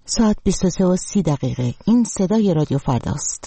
ساعت 23:30. این صدای رادیو فرداست.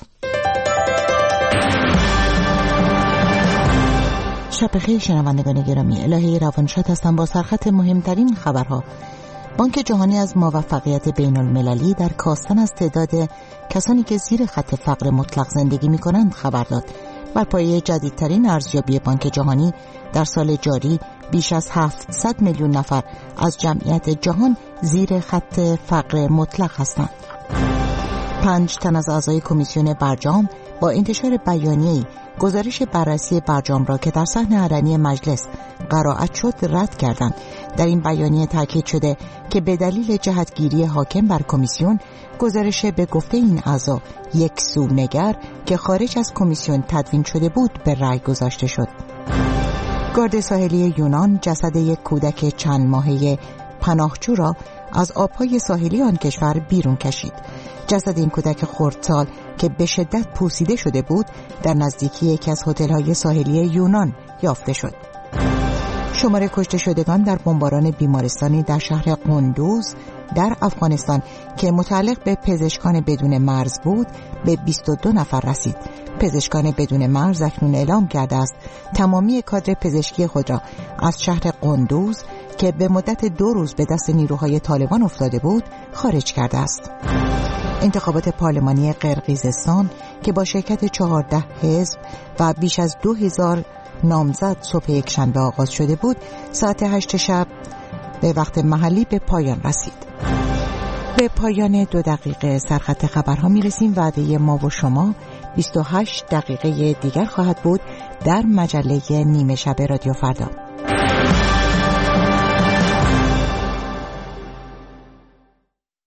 شب بخیر شنوندگان گرامی. الهه روانشاد هستم با سرخط مهمترین خبرها. بانک جهانی از موفقیت بین المللی در کاستن از تعداد کسانی که زیر خط فقر مطلق زندگی می کنند خبر داد. بر پایه جدیدترین ارزیابی بانک جهانی در سال جاری بیش از 700 میلیون نفر از جمعیت جهان زیر خط فقر مطلق هستند. 5 تن از اعضای کمیسیون برجام با انتشار بیانیه‌ای گزارش بررسی برجام را که در صحن علنی مجلس قرائت شد رد کردند. در این بیانیه تاکید شده که به دلیل جهتگیری حاکم بر کمیسیون گزارش به گفته این اعضا یک سو نگر که خارج از کمیسیون تدوین شده بود به رأی گذاشته شد. گارد ساحلی یونان جسد یک کودک چند ماهه پناهجو را از آبهای ساحلی آن کشور بیرون کشید. جسد این کودک خردسال که به شدت پوسیده شده بود در نزدیکی یکی از هتل‌های ساحلی یونان یافته شد. شمار کشته شدگان در بمباران بیمارستانی در شهر قندوز در افغانستان که متعلق به پزشکان بدون مرز بود به 22 نفر رسید. پزشکان بدون مرز اکنون اعلام کرده است تمامی کادر پزشکی خود را از شهر قندوز که به مدت 2 روز به دست نیروهای طالبان افتاده بود خارج کرده است. انتخابات پارلمانی قرقیزستان که با شرکت 14 حزب و بیش از 2000 نامزد صبح یکشنبه آغاز شده بود ساعت 8 شب به وقت محلی به پایان رسید. به پایان 2 دقیقه سرخط خبرها میرسیم. وعده ما و شما 28 دقیقه دیگر خواهد بود در مجله نیمه شب رادیو فردا.